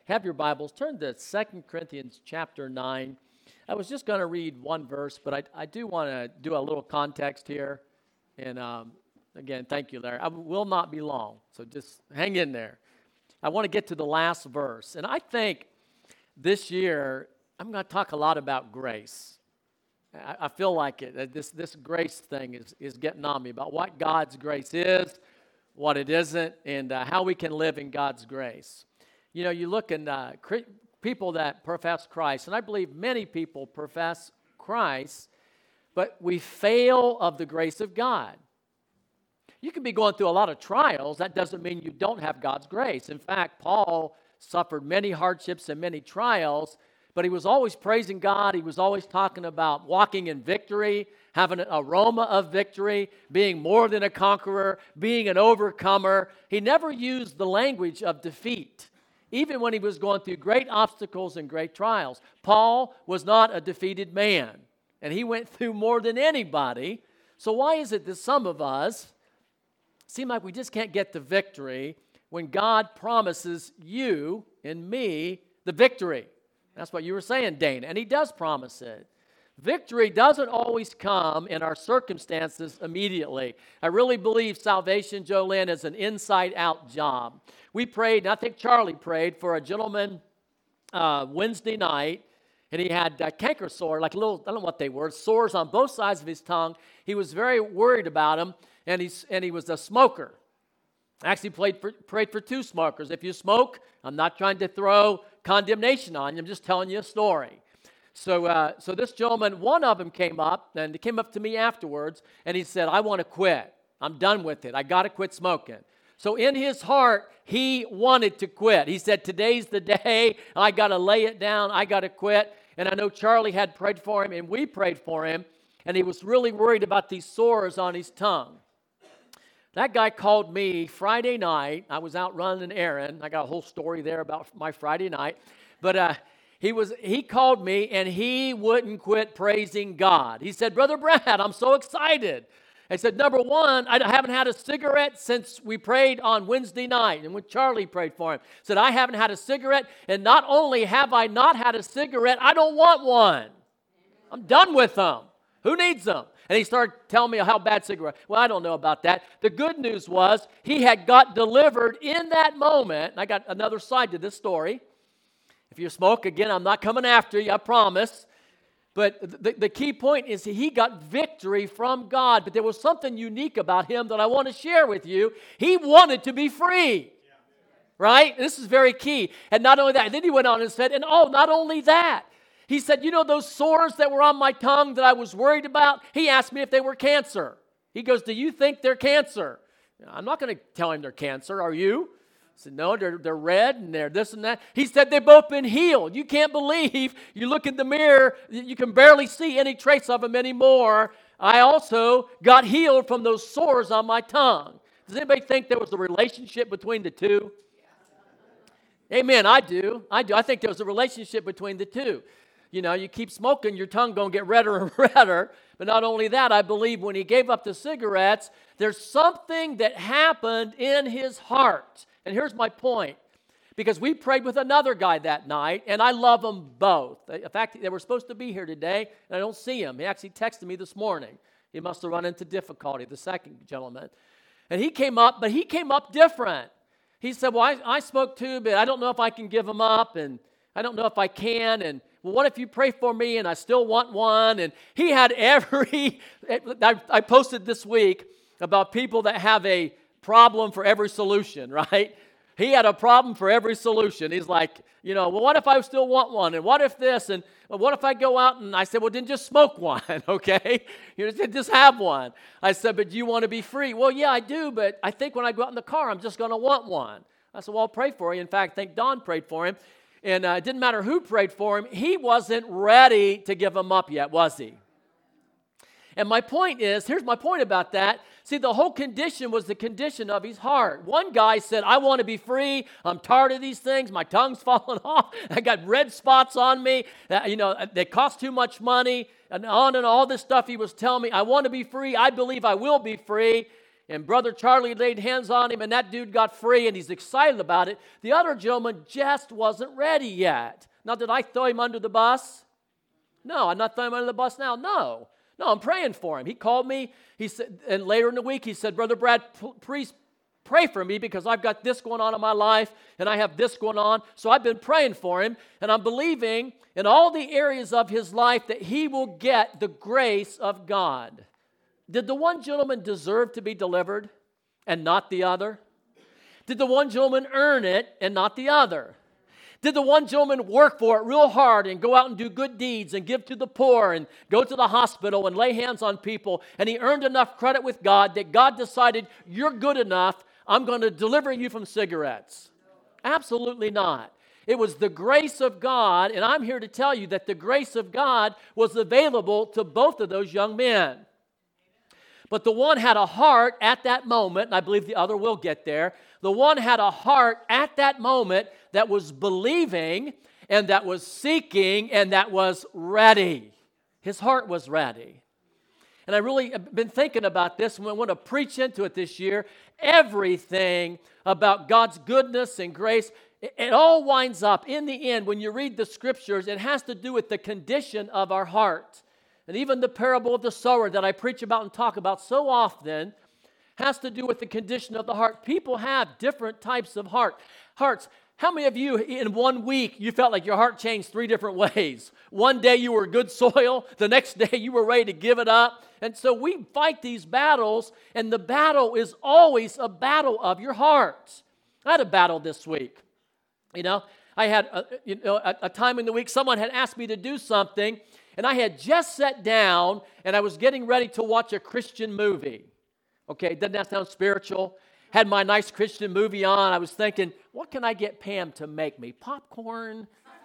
have your Bibles, turn to 2 Corinthians chapter 9. I was just going to read one verse, but I do want to do a little context here. And again, thank you, Larry. I will not be long, so just hang in there. I want to get to the last verse. And I think this year, I'm going to talk a lot about grace. I feel like it. This grace thing is getting on me about what God's grace is, what it isn't, and how we can live in God's grace. You know, you look in people that profess Christ, and I believe many people profess Christ, but we fail of the grace of God. You can be going through a lot of trials. That doesn't mean you don't have God's grace. In fact, Paul suffered many hardships and many trials, but he was always praising God. He was always talking about walking in victory, having an aroma of victory, being more than a conqueror, being an overcomer. He never used the language of defeat, even when he was going through great obstacles and great trials. Paul was not a defeated man, and he went through more than anybody. So why is it that some of us seem like we just can't get the victory when God promises you and me the victory? That's what you were saying, Dana, and he does promise it. Victory doesn't always come in our circumstances immediately. I really believe salvation, Jolynn, is an inside-out job. We prayed, and I think Charlie prayed, for a gentleman Wednesday night, and he had canker sore, like little, I don't know what they were, sores on both sides of his tongue. He was very worried about them, and he was a smoker. I actually prayed for two smokers. If you smoke, I'm not trying to throw condemnation on you. I'm just telling you a story. So this gentleman, one of them came up, and he came up to me afterwards, and he said, I want to quit. I'm done with it. I got to quit smoking. So in his heart, he wanted to quit. He said, today's the day. I got to lay it down. I got to quit. And I know Charlie had prayed for him, and we prayed for him, and he was really worried about these sores on his tongue. That guy called me Friday night. I was out running an errand. I got a whole story there about my Friday night. But he called me, and he wouldn't quit praising God. He said, Brother Brad, I'm so excited. I said, number one, I haven't had a cigarette since we prayed on Wednesday night, and when Charlie prayed for him. Said, I haven't had a cigarette, and not only have I not had a cigarette, I don't want one. I'm done with them. Who needs them? And he started telling me how bad cigarette. Well, I don't know about that. The good news was he had got delivered in that moment. And I got another side to this story. If you smoke, again, I'm not coming after you, I promise. But the key point is he got victory from God. But there was something unique about him that I want to share with you. He wanted to be free. Right? This is very key. And not only that, and then he went on and said, not only that. He said, you know those sores that were on my tongue that I was worried about? He asked me if they were cancer. He goes, do you think they're cancer? I'm not going to tell him they're cancer. Are you? I said, no, they're red and they're this and that. He said, they've both been healed. You can't believe. You look in the mirror, you can barely see any trace of them anymore. I also got healed from those sores on my tongue. Does anybody think there was a relationship between the two? Amen, I do. I think there was a relationship between the two. You know, you keep smoking, your tongue going to get redder and redder. But not only that, I believe when he gave up the cigarettes, there's something that happened in his heart. And here's my point. Because we prayed with another guy that night, and I love them both. In fact, they were supposed to be here today, and I don't see him. He actually texted me this morning. He must have run into difficulty, the second gentleman. And he came up, but he came up different. He said, well, I smoke too, but I don't know if I can give them up, and I don't know if I can, and well, what if you pray for me and I still want one? And he had I posted this week about people that have a problem for every solution, right? He had a problem for every solution. He's like, well, what if I still want one? And what if this? And what if I go out and I said, well, then just smoke one, okay? Just have one. I said, but do you want to be free? Well, yeah, I do, but I think when I go out in the car, I'm just going to want one. I said, well, I'll pray for you. In fact, I think Don prayed for him. And it didn't matter who prayed for him. He wasn't ready to give them up yet, was he? And my point is, here's my point about that. See, the whole condition was the condition of his heart. One guy said, I want to be free. I'm tired of these things. My tongue's falling off. I got red spots on me. They cost too much money. And on and all this stuff he was telling me. I want to be free. I believe I will be free. And Brother Charlie laid hands on him, and that dude got free, and he's excited about it. The other gentleman just wasn't ready yet. Now, did I throw him under the bus? No, I'm not throwing him under the bus now. No, I'm praying for him. He called me. He said, and later in the week, he said, Brother Brad, please pray for me because I've got this going on in my life, and I have this going on. So I've been praying for him, and I'm believing in all the areas of his life that he will get the grace of God. Did the one gentleman deserve to be delivered and not the other? Did the one gentleman earn it and not the other? Did the one gentleman work for it real hard and go out and do good deeds and give to the poor and go to the hospital and lay hands on people, and he earned enough credit with God that God decided, you're good enough, I'm going to deliver you from cigarettes? Absolutely not. It was the grace of God, and I'm here to tell you that the grace of God was available to both of those young men. But the one had a heart at that moment, and I believe the other will get there. The one had a heart at that moment that was believing and that was seeking and that was ready. His heart was ready. And I really have been thinking about this, and I want to preach into it this year. Everything about God's goodness and grace, it all winds up, in the end, when you read the scriptures, it has to do with the condition of our heart. And even the parable of the sower that I preach about and talk about so often has to do with the condition of the heart. People have different types of hearts. How many of you in 1 week you felt like your heart changed 3 different ways? One day you were good soil, the next day you were ready to give it up. And so we fight these battles, and the battle is always a battle of your heart. I had a battle this week. I had a time in the week someone had asked me to do something, and I had just sat down, and I was getting ready to watch a Christian movie. Okay, doesn't that sound spiritual? Had my nice Christian movie on. I was thinking, what can I get Pam to make me? Popcorn?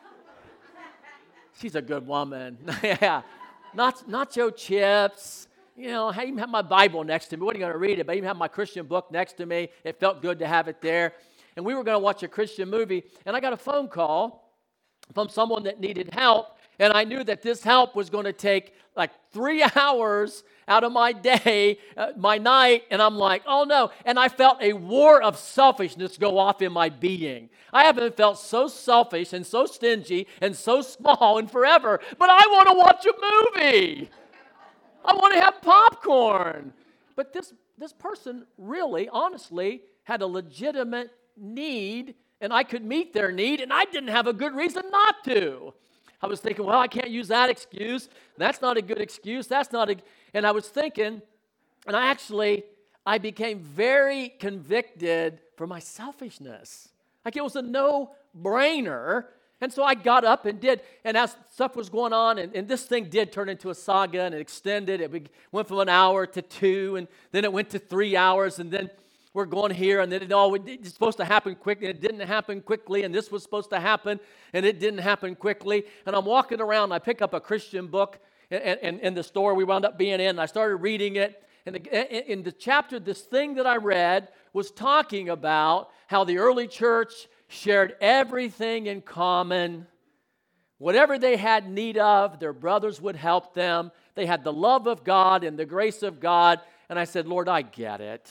She's a good woman. Yeah, nacho chips. I even have my Bible next to me. I wasn't going to read it, but I even have my Christian book next to me. It felt good to have it there. And we were going to watch a Christian movie, and I got a phone call from someone that needed help. And I knew that this help was going to take like 3 hours out of my day, my night. And I'm like, oh no. And I felt a war of selfishness go off in my being. I haven't felt so selfish and so stingy and so small in forever. But I want to watch a movie. I want to have popcorn. But this person really, honestly, had a legitimate need. And I could meet their need. And I didn't have a good reason not to. I was thinking, well, I can't use that excuse. That's not a good excuse. And I was thinking, and I became very convicted for my selfishness. Like it was a no-brainer. And so I got up and did. And as stuff was going on, and this thing did turn into a saga, and it extended. It went from 1 hour to 2, and then it went to 3 hours, and then we're going here, and then it's supposed to happen quickly, and it didn't happen quickly, and this was supposed to happen, and it didn't happen quickly. And I'm walking around, and I pick up a Christian book in the store we wound up being in, and I started reading it. And in the chapter, this thing that I read was talking about how the early church shared everything in common. Whatever they had need of, their brothers would help them. They had the love of God and the grace of God. And I said, Lord, I get it.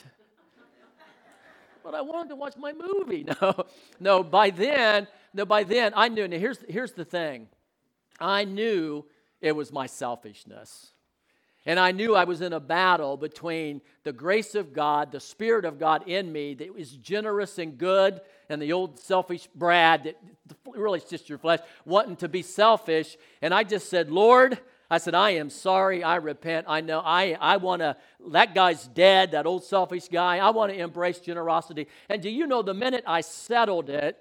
But I wanted to watch my movie. No. By then, I knew. Now, here's the thing. I knew it was my selfishness. And I knew I was in a battle between the grace of God, the Spirit of God in me that was generous and good, and the old selfish Brad that really is just your flesh, wanting to be selfish. And I just said, Lord, I am sorry, I repent. I know I want to, that guy's dead, that old selfish guy. I want to embrace generosity. And do you know, the minute I settled it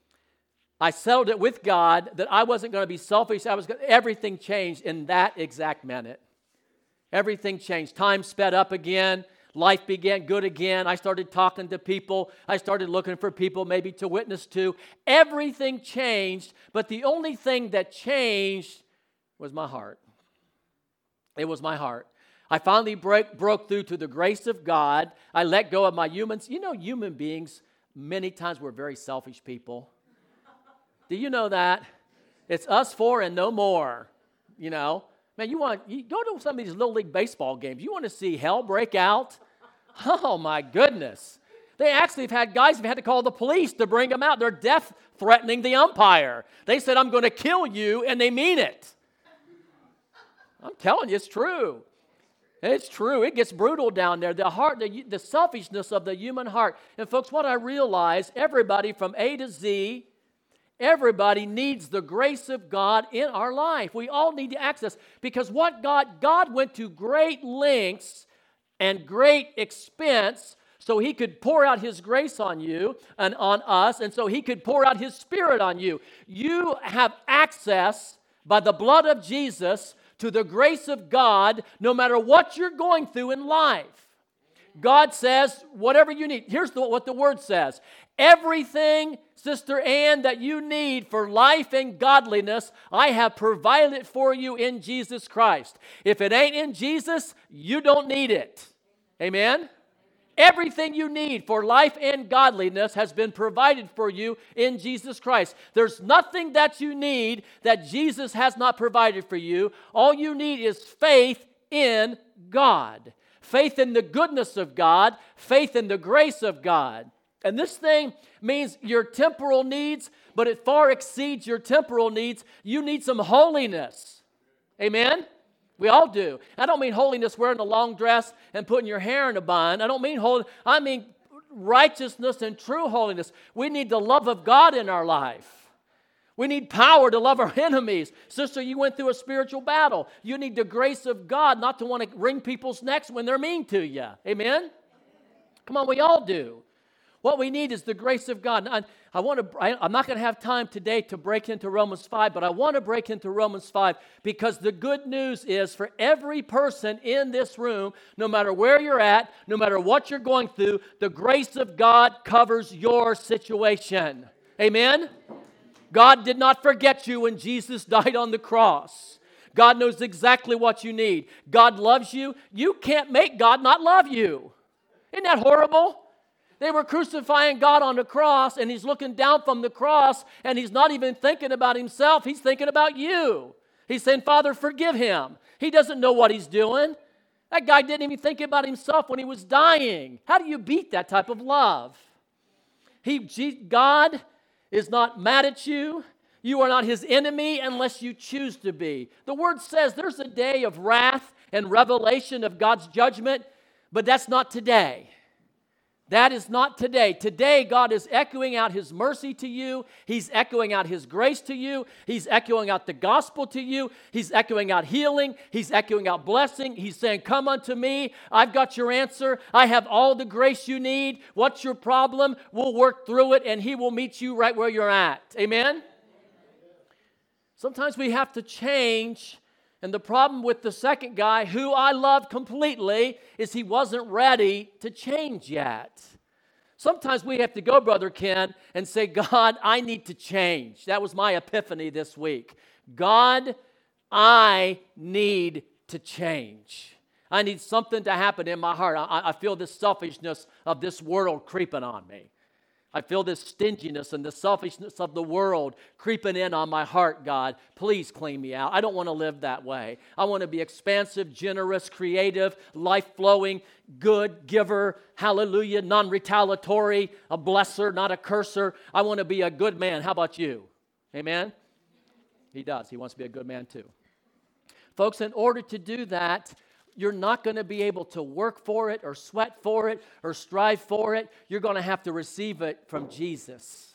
with God that I wasn't going to be selfish. Everything changed in that exact minute. Everything changed. Time sped up again. Life began good again. I started talking to people. I started looking for people maybe to witness to. Everything changed, but the only thing that changed was my heart. It was my heart. I finally broke through to the grace of God. I let go of my humans. Human beings, many times we're very selfish people. Do you know that? It's us four and no more, Man, you go to some of these Little League baseball games. You want to see hell break out? Oh, my goodness. They actually have had guys who've had to call the police to bring them out. They're death threatening the umpire. They said, I'm going to kill you, and they mean it. I'm telling you, it's true. It's true. It gets brutal down there. The heart, the selfishness of the human heart. And folks, what I realize, everybody from A to Z, everybody needs the grace of God in our life. We all need to access, because what God went to great lengths and great expense so He could pour out His grace on you and on us, and so He could pour out His Spirit on you. You have access by the blood of Jesus to the grace of God no matter what you're going through in life. God says, whatever you need. Here's what the Word says. Everything, Sister Ann, that you need for life and godliness, I have provided it for you in Jesus Christ. If it ain't in Jesus, you don't need it. Amen? Everything you need for life and godliness has been provided for you in Jesus Christ. There's nothing that you need that Jesus has not provided for you. All you need is faith in God. Faith in the goodness of God. Faith in the grace of God. And this thing means your temporal needs, but it far exceeds your temporal needs. You need some holiness. Amen? We all do. I don't mean holiness wearing a long dress and putting your hair in a bun. I don't mean holiness. I mean righteousness and true holiness. We need the love of God in our life. We need power to love our enemies. Sister, you went through a spiritual battle. You need the grace of God not to want to wring people's necks when they're mean to you. Amen? Come on, we all do. What we need is the grace of God. I'm not going to have time today to break into Romans 5, but I want to break into Romans 5 because the good news is for every person in this room, no matter where you're at, no matter what you're going through, the grace of God covers your situation. Amen? God did not forget you when Jesus died on the cross. God knows exactly what you need. God loves you. You can't make God not love you. Isn't that horrible? They were crucifying God on the cross, and He's looking down from the cross, and He's not even thinking about Himself. He's thinking about you. He's saying, Father, forgive him. He doesn't know what he's doing. That guy didn't even think about himself when he was dying. How do you beat that type of love? God is not mad at you. You are not His enemy unless you choose to be. The Word says there's a day of wrath and revelation of God's judgment, but that's not today. That is not today. Today, God is echoing out His mercy to you. He's echoing out His grace to you. He's echoing out the gospel to you. He's echoing out healing. He's echoing out blessing. He's saying, come unto me. I've got your answer. I have all the grace you need. What's your problem? We'll work through it, and He will meet you right where you're at. Amen? Sometimes we have to change. And the problem with the second guy, who I love completely, is he wasn't ready to change yet. Sometimes we have to go, Brother Ken, and say, God, I need to change. That was my epiphany this week. God, I need to change. I need something to happen in my heart. I feel this selfishness of this world creeping on me. I feel this stinginess and the selfishness of the world creeping in on my heart, God. Please clean me out. I don't want to live that way. I want to be expansive, generous, creative, life-flowing, good, giver, hallelujah, non-retaliatory, a blesser, not a curser. I want to be a good man. How about you? Amen? He does. He wants to be a good man too. Folks, in order to do that, you're not going to be able to work for it or sweat for it or strive for it. You're going to have to receive it from Jesus.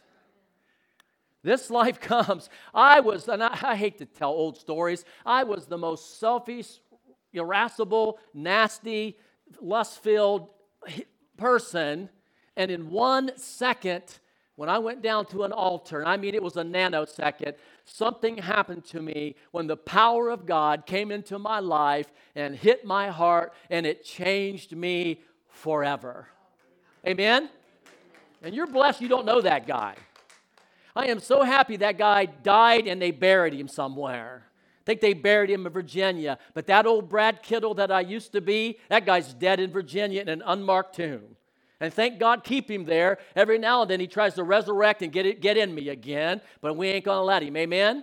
This life comes. I hate to tell old stories. I was the most selfish, irascible, nasty, lust-filled person. And in 1 second, when I went down to an altar, and I mean it was a nanosecond, something happened to me when the power of God came into my life and hit my heart, and it changed me forever. Amen? And you're blessed you don't know that guy. I am so happy that guy died and they buried him somewhere. I think they buried him in Virginia. But that old Brad Kittle that I used to be, that guy's dead in Virginia in an unmarked tomb. And thank God keep him there. Every now and then he tries to resurrect and get in me again, but we ain't going to let him. Amen? Amen?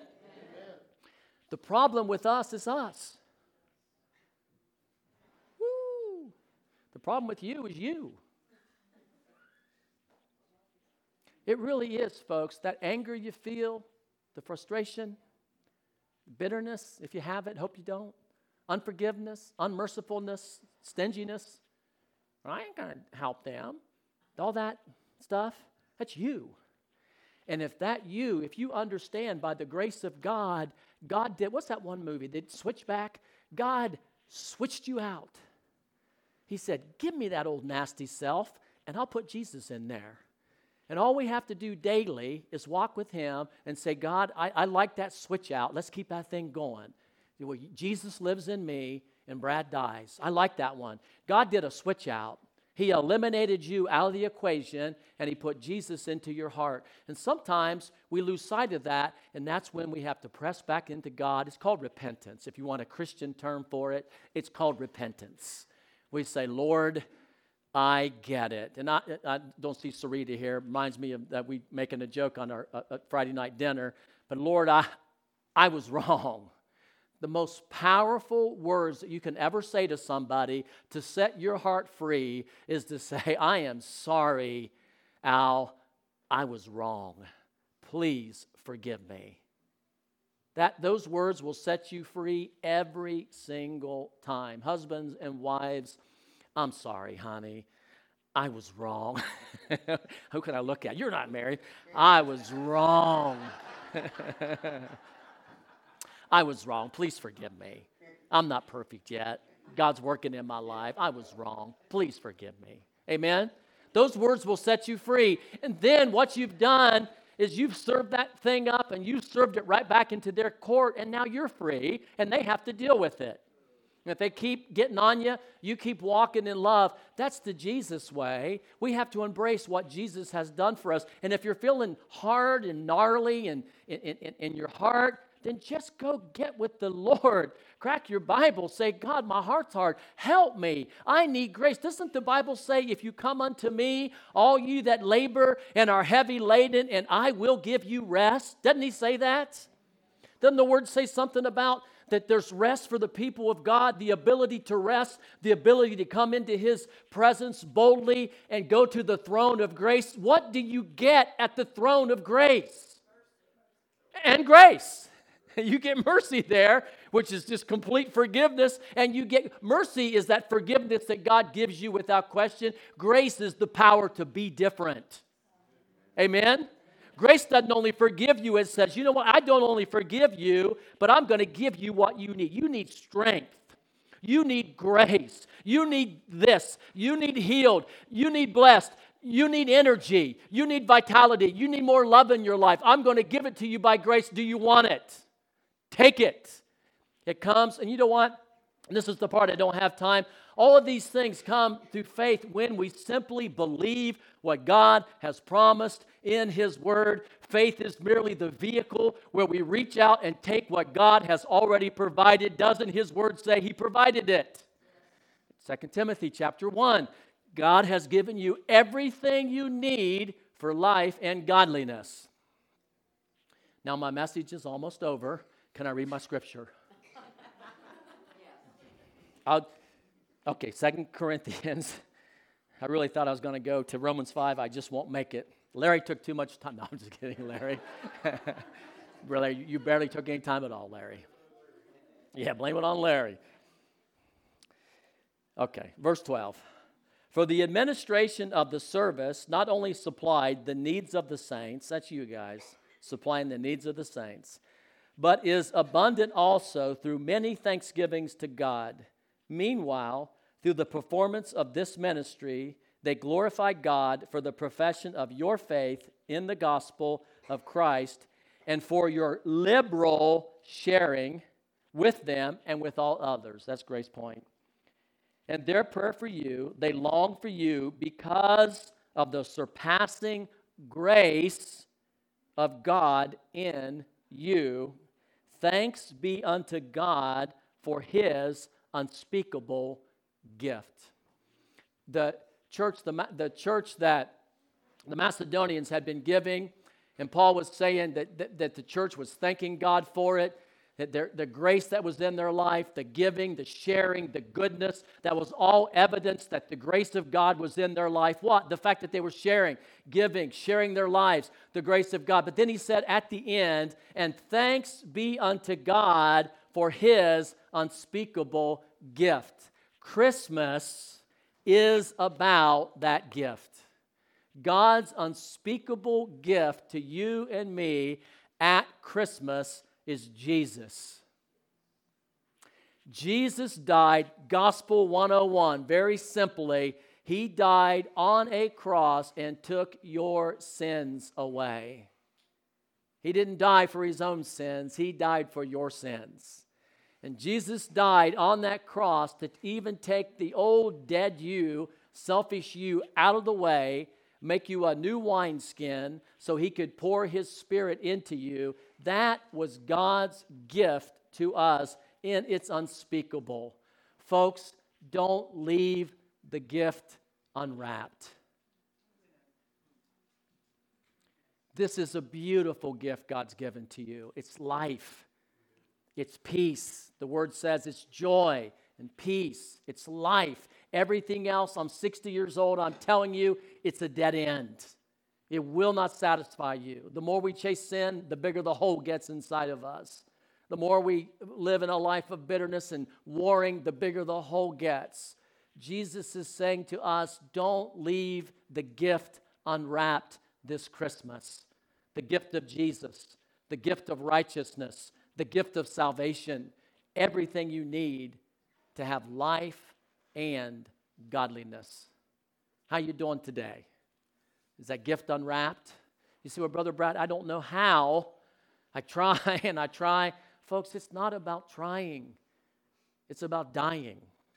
The problem with us is us. Woo. The problem with you is you. It really is, folks. That anger you feel, the frustration, bitterness, if you have it, hope you don't, unforgiveness, unmercifulness, stinginess. I ain't going to help them. All that stuff, that's you. And if you understand by the grace of God, God did, what's that one movie? Did Switchback? God switched you out. He said, give me that old nasty self, and I'll put Jesus in there. And all we have to do daily is walk with him and say, God, I like that switch out. Let's keep that thing going. Jesus lives in me, and Brad dies. I like that one. God did a switch out. He eliminated you out of the equation, and he put Jesus into your heart. And sometimes we lose sight of that, and that's when we have to press back into God. It's called repentance. If you want a Christian term for it, it's called repentance. We say, Lord, I get it. And I don't see Sarita here. Reminds me of that we making a joke on our Friday night dinner. But Lord, I was wrong. The most powerful words that you can ever say to somebody to set your heart free is to say, I am sorry, Al, I was wrong. Please forgive me. Those words will set you free every single time. Husbands and wives, I'm sorry, honey. I was wrong. Who can I look at? You're not married. I was wrong. I was wrong. Please forgive me. I'm not perfect yet. God's working in my life. I was wrong. Please forgive me. Amen? Those words will set you free. And then what you've done is you've served that thing up and you served it right back into their court, and now you're free, and they have to deal with it. And if they keep getting on you, you keep walking in love. That's the Jesus way. We have to embrace what Jesus has done for us. And if you're feeling hard and gnarly in your heart, then just go get with the Lord. Crack your Bible. Say, God, my heart's hard. Help me. I need grace. Doesn't the Bible say, if you come unto me, all you that labor and are heavy laden, and I will give you rest? Doesn't he say that? Doesn't the word say something about that there's rest for the people of God, the ability to rest, the ability to come into his presence boldly and go to the throne of grace? What do you get at the throne of grace? And grace. You get mercy there, which is just complete forgiveness, and you get mercy is that forgiveness that God gives you without question. Grace is the power to be different. Amen? Grace doesn't only forgive you, it says, you know what, I don't only forgive you, but I'm going to give you what you need. You need strength. You need grace. You need this. You need healed. You need blessed. You need energy. You need vitality. You need more love in your life. I'm going to give it to you by grace. Do you want it? Take it. It comes, and you know what? And this is the part I don't have time. All of these things come through faith when we simply believe what God has promised in his word. Faith is merely the vehicle where we reach out and take what God has already provided. Doesn't his word say he provided it? 2 Timothy chapter 1. God has given you everything you need for life and godliness. Now my message is almost over. Can I read my scripture? Okay, 2 Corinthians. I really thought I was going to go to Romans 5. I just won't make it. Larry took too much time. No, I'm just kidding, Larry. Brother, you barely took any time at all, Larry. Yeah, blame it on Larry. Okay, verse 12. For the administration of the service not only supplied the needs of the saints, that's you guys, supplying the needs of the saints, but is abundant also through many thanksgivings to God. Meanwhile, through the performance of this ministry, they glorify God for the profession of your faith in the gospel of Christ and for your liberal sharing with them and with all others. That's Grace Point. And their prayer for you, they long for you because of the surpassing grace of God in you. Thanks be unto God for his unspeakable gift. The church that the Macedonians had been giving, and Paul was saying that the church was thanking God for it. the grace that was in their life, the giving, the sharing, the goodness, that was all evidence that the grace of God was in their life. What? The fact that they were sharing, giving, sharing their lives, the grace of God. But then he said at the end, and thanks be unto God for his unspeakable gift. Christmas is about that gift. God's unspeakable gift to you and me at Christmas is Jesus. Jesus died, Gospel 101, very simply, he died on a cross and took your sins away. He didn't die for his own sins, he died for your sins. And Jesus died on that cross to even take the old dead you, selfish you out of the way, make you a new wineskin so he could pour his Spirit into you. That was God's gift to us, and it's unspeakable. Folks, don't leave the gift unwrapped. This is a beautiful gift God's given to you. It's life. It's peace. The word says it's joy and peace. It's life. Everything else, I'm 60 years old, I'm telling you, it's a dead end. It will not satisfy you. The more we chase sin, the bigger the hole gets inside of us. The more we live in a life of bitterness and warring, the bigger the hole gets. Jesus is saying to us, don't leave the gift unwrapped this Christmas. The gift of Jesus, the gift of righteousness, the gift of salvation, everything you need to have life and godliness. How you doing today? Is that gift unwrapped? You say, well, Brother Brad, I don't know how. I try and I try. Folks, it's not about trying. It's about dying.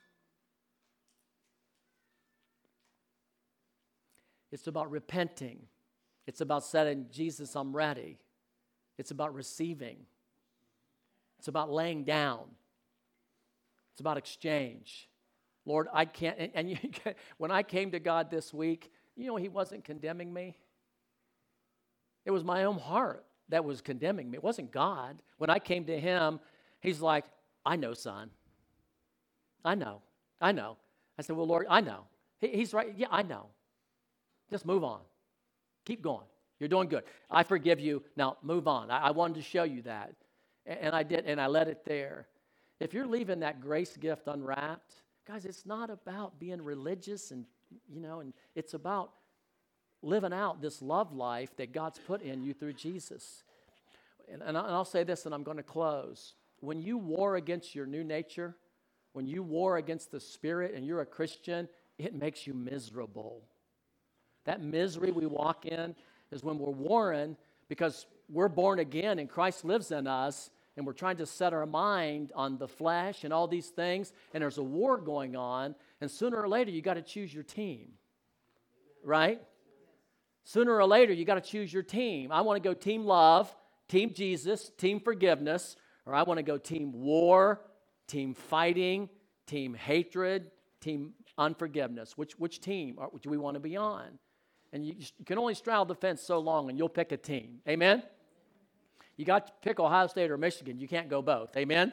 It's about repenting. It's about saying, Jesus, I'm ready. It's about receiving. It's about laying down. It's about exchange. Lord, I can't, when I came to God this week, you know, he wasn't condemning me. It was my own heart that was condemning me. It wasn't God. When I came to him, he's like, I know, son. I know. I said, well, Lord, I know. He's right. Yeah, I know. Just move on. Keep going. You're doing good. I forgive you. Now, move on. I wanted to show you that. And I did, and I let it there. If you're leaving that grace gift unwrapped, guys, it's not about being religious and it's about living out this love life that God's put in you through Jesus. And I'll say this, and I'm going to close. When you war against your new nature, when you war against the Spirit and you're a Christian, it makes you miserable. That misery we walk in is when we're warring because we're born again and Christ lives in us, and we're trying to set our mind on the flesh and all these things, and there's a war going on, and sooner or later, you got to choose your team, right? Sooner or later, you got to choose your team. I want to go team love, team Jesus, team forgiveness, or I want to go team war, team fighting, team hatred, team unforgiveness. Which team do we want to be on? And you can only straddle the fence so long, and you'll pick a team. Amen? You got to pick Ohio State or Michigan. You can't go both. Amen?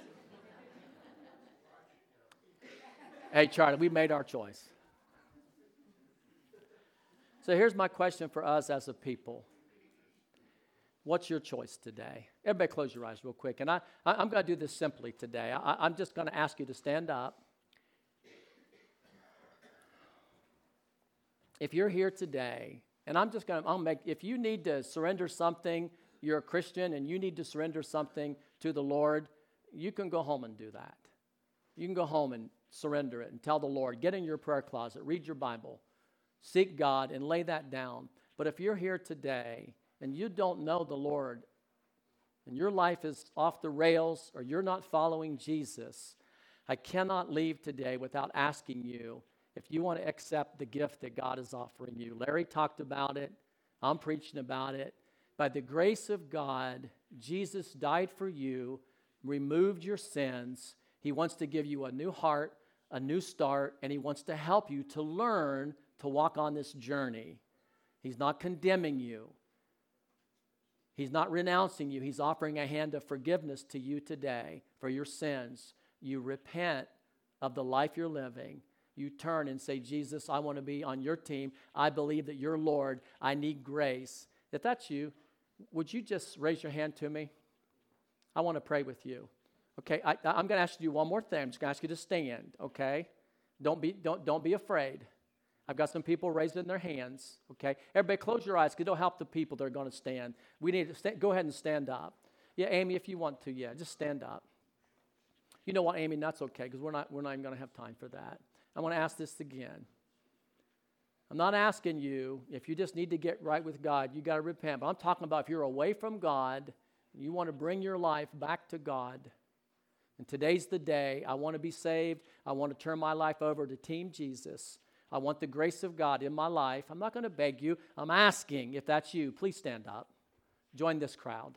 Hey, Charlie, we made our choice. So here's my question for us as a people. What's your choice today? Everybody close your eyes real quick. And I'm going to do this simply today. I'm just going to ask you to stand up. If you're here today, and if you need to surrender something, you're a Christian and you need to surrender something to the Lord, you can go home and do that. You can go home and surrender it and tell the Lord, get in your prayer closet, read your Bible, seek God and lay that down. But if you're here today and you don't know the Lord and your life is off the rails or you're not following Jesus, I cannot leave today without asking you if you want to accept the gift that God is offering you. Larry talked about it. I'm preaching about it. By the grace of God, Jesus died for you, removed your sins. He wants to give you a new heart, a new start, and he wants to help you to learn to walk on this journey. He's not condemning you. He's not renouncing you. He's offering a hand of forgiveness to you today for your sins. You repent of the life you're living. You turn and say, Jesus, I want to be on your team. I believe that you're Lord. I need grace. If that's you, would you just raise your hand to me? I want to pray with you. Okay, I'm going to ask you to do one more thing. I'm just going to ask you to stand, okay? Don't be afraid. I've got some people raising their hands, okay? Everybody close your eyes because it'll help the people that are going to stand. We need to go ahead and stand up. Yeah, Amy, if you want to, yeah, just stand up. You know what, Amy, that's okay because we're not even going to have time for that. I want to ask this again. I'm not asking you if you just need to get right with God, you got to repent. But I'm talking about if you're away from God, you want to bring your life back to God. And today's the day. I want to be saved. I want to turn my life over to Team Jesus. I want the grace of God in my life. I'm not going to beg you. I'm asking if that's you. Please stand up. Join this crowd.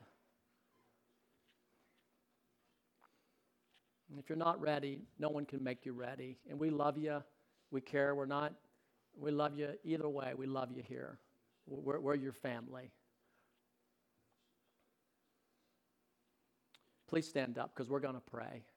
And if you're not ready, no one can make you ready. And we love you. We care. We love you either way. We love you here. We're your family. Please stand up because we're going to pray.